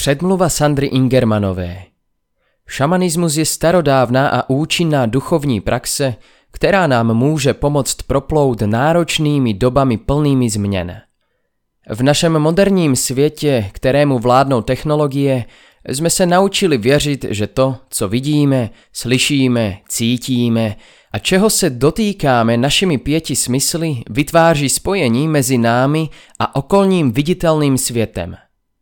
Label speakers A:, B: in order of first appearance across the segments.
A: Předmluva Sandry Ingermanové. Šamanismus je starodávná a účinná duchovní praxe, která nám může pomoct proplout náročnými dobami plnými změn. V našem moderním světě, kterému vládnou technologie, jsme se naučili věřit, že to, co vidíme, slyšíme, cítíme a čeho se dotýkáme našimi 5 smysly, vytváří spojení mezi námi a okolním viditelným světem.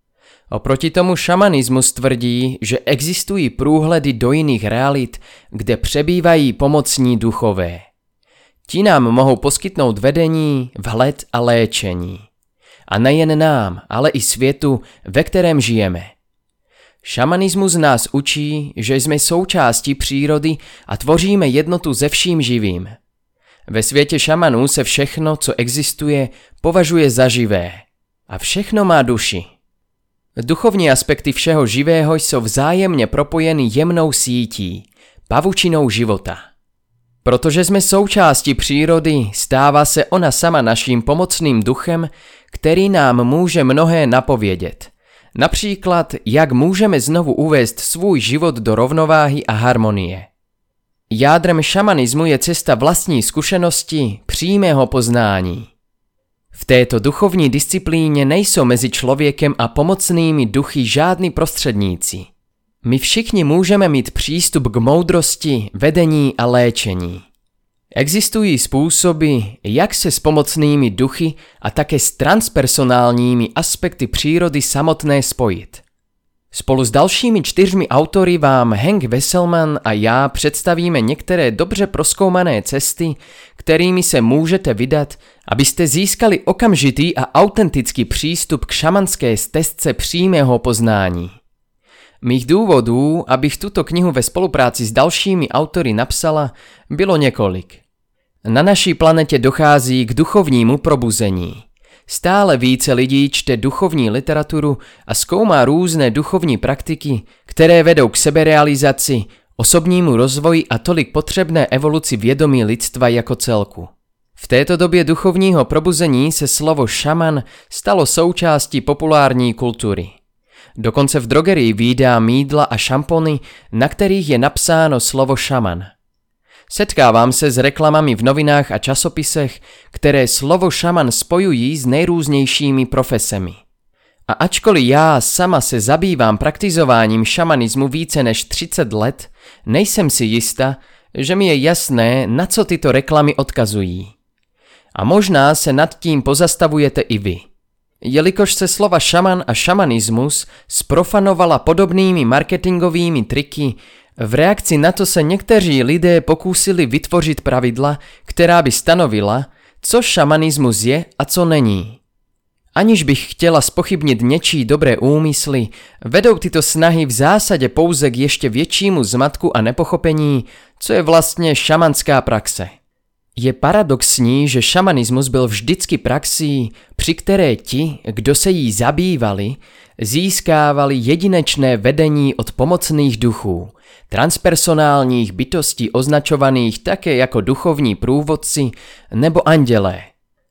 A: Oproti tomu šamanismus tvrdí, že existují průhledy do jiných realit, kde přebývají pomocní duchové. Ti nám mohou poskytnout vedení, vhled a léčení. A nejen nám, ale i světu, ve kterém žijeme. Šamanismus nás učí, že jsme součástí přírody a tvoříme jednotu se vším živým. Ve světě šamanů se všechno, co existuje, považuje za živé. A všechno má duši. Duchovní aspekty všeho živého jsou vzájemně propojeny jemnou sítí, pavučinou života. Protože jsme součástí přírody, stává se ona sama naším pomocným duchem, který nám může mnohé napovědět. Například, jak můžeme znovu uvést svůj život do rovnováhy a harmonie. Jádrem šamanismu je cesta vlastní zkušenosti, přímého poznání. V této duchovní disciplíně nejsou mezi člověkem a pomocnými duchy žádní prostředníci. My všichni můžeme mít přístup k moudrosti, vedení a léčení. Existují způsoby, jak se s pomocnými duchy a také s transpersonálními aspekty přírody samotné spojit. Spolu s dalšími 4 autory vám Hank Wesselman a já představíme některé dobře prozkoumané cesty, kterými se můžete vydat, abyste získali okamžitý a autentický přístup k šamanské stezce přímého poznání. Mých důvodů, abych tuto knihu ve spolupráci s dalšími autory napsala, bylo několik. Na naší planetě dochází k duchovnímu probuzení. Stále více lidí čte duchovní literaturu a zkoumá různé duchovní praktiky, které vedou k seberealizaci, osobnímu rozvoji a tolik potřebné evoluci vědomí lidstva jako celku. V této době duchovního probuzení se slovo šaman stalo součástí populární kultury. Dokonce v drogerii vídám mýdla a šampony, na kterých je napsáno slovo šaman. Setkávám se s reklamami v novinách a časopisech, které slovo šaman spojují s nejrůznějšími profesemi. A ačkoliv já sama se zabývám praktizováním šamanismu více než 30 let, nejsem si jista, že mi je jasné, na co tyto reklamy odkazují. A možná se nad tím pozastavujete i vy. Jelikož se slova šaman a šamanismus zprofanovala podobnými marketingovými triky, v reakci na to se někteří lidé pokusili vytvořit pravidla, která by stanovila, co šamanismus je a co není. Aniž bych chtěla zpochybnit něčí dobré úmysly, vedou tyto snahy v zásadě pouze k ještě většímu zmatku a nepochopení, co je vlastně šamanská praxe. Je paradoxní, že šamanismus byl vždycky praxí, při které ti, kdo se jí zabývali, získávali jedinečné vedení od pomocných duchů, transpersonálních bytostí označovaných také jako duchovní průvodci nebo andělé.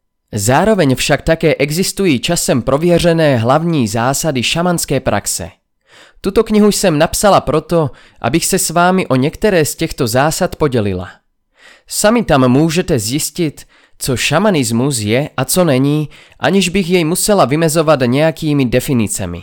A: Zároveň však také existují časem prověřené hlavní zásady šamanské praxe. Tuto knihu jsem napsala proto, abych se s vámi o některé z těchto zásad podělila. Sami tam můžete zjistit, co šamanismus je a co není, aniž bych jej musela vymezovat nějakými definicemi.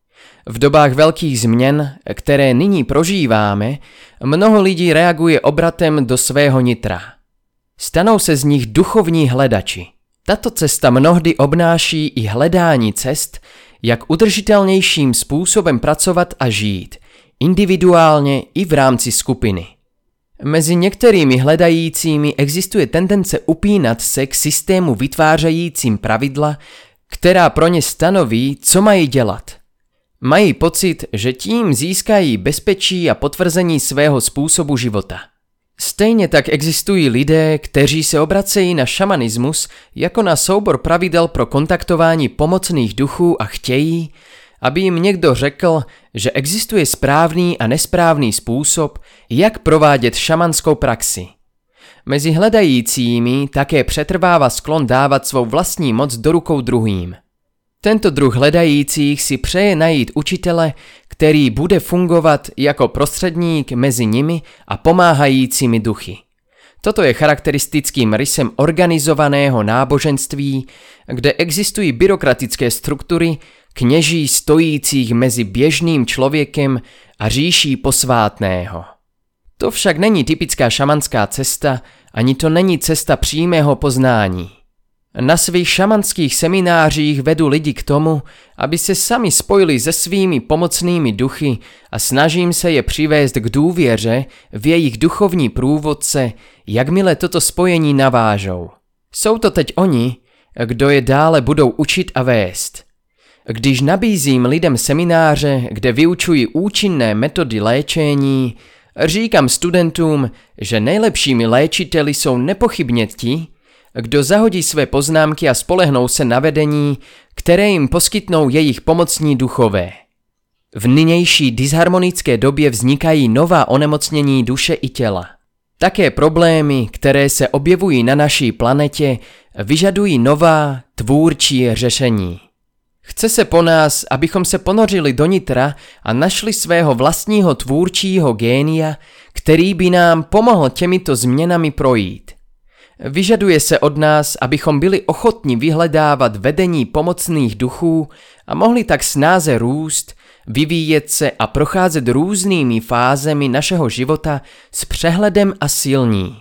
A: V dobách velkých změn, které nyní prožíváme, mnoho lidí reaguje obratem do svého nitra. Stanou se z nich duchovní hledači. Tato cesta mnohdy obnáší i hledání cest, jak udržitelnějším způsobem pracovat a žít, individuálně i v rámci skupiny. Mezi některými hledajícími existuje tendence upínat se k systému vytvářejícím pravidla, která pro ně stanoví, co mají dělat. Mají pocit, že tím získají bezpečí a potvrzení svého způsobu života. Stejně tak existují lidé, kteří se obracejí na šamanismus jako na soubor pravidel pro kontaktování pomocných duchů a chtějí, aby jim někdo řekl, že existuje správný a nesprávný způsob, jak provádět šamanskou praxi. Mezi hledajícími také přetrvává sklon dávat svou vlastní moc do rukou druhým. Tento druh hledajících si přeje najít učitele, který bude fungovat jako prostředník mezi nimi a pomáhajícími duchy. Toto je charakteristickým rysem organizovaného náboženství, kde existují byrokratické struktury kněží stojících mezi běžným člověkem a říší posvátného. To však není typická šamanská cesta, ani to není cesta přímého poznání. Na svých šamanských seminářích vedu lidi k tomu, aby se sami spojili se svými pomocnými duchy a snažím se je přivést k důvěře v jejich duchovní průvodce, jakmile toto spojení navážou. Jsou to teď oni, kdo je dále budou učit a vést. Když nabízím lidem semináře, kde vyučuji účinné metody léčení, říkám studentům, že nejlepšími léčiteli jsou nepochybně ti, kdo zahodí své poznámky a spolehnou se na vedení, které jim poskytnou jejich pomocní duchové. V nynější disharmonické době vznikají nová onemocnění duše i těla. Také problémy, které se objevují na naší planetě, vyžadují nová, tvůrčí řešení. Chce se po nás, abychom se ponořili do nitra a našli svého vlastního tvůrčího génia, který by nám pomohl těmito změnami projít. Vyžaduje se od nás, abychom byli ochotni vyhledávat vedení pomocných duchů a mohli tak snáze růst, vyvíjet se a procházet různými fázemi našeho života s přehledem a silní.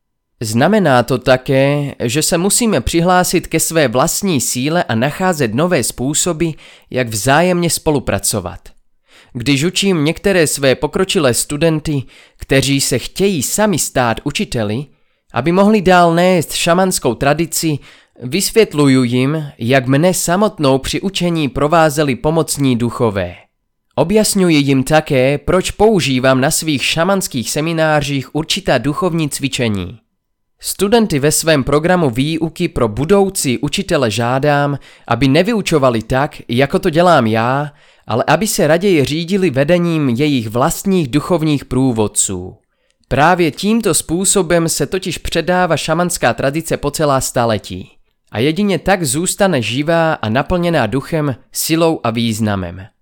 A: Znamená to také, že se musíme přihlásit ke své vlastní síle a nacházet nové způsoby, jak vzájemně spolupracovat. Když učím některé své pokročilé studenty, kteří se chtějí sami stát učiteli, aby mohli dál nést šamanskou tradici, vysvětluju jim, jak mne samotnou při učení provázeli pomocní duchové. Objasňuji jim také, proč používám na svých šamanských seminářích určitá duchovní cvičení. Studenty ve svém programu výuky pro budoucí učitele žádám, aby nevyučovali tak, jako to dělám já, ale aby se raději řídili vedením jejich vlastních duchovních průvodců. Právě tímto způsobem se totiž předává šamanská tradice po celá staletí. A jedině tak zůstane živá a naplněná duchem, silou a významem.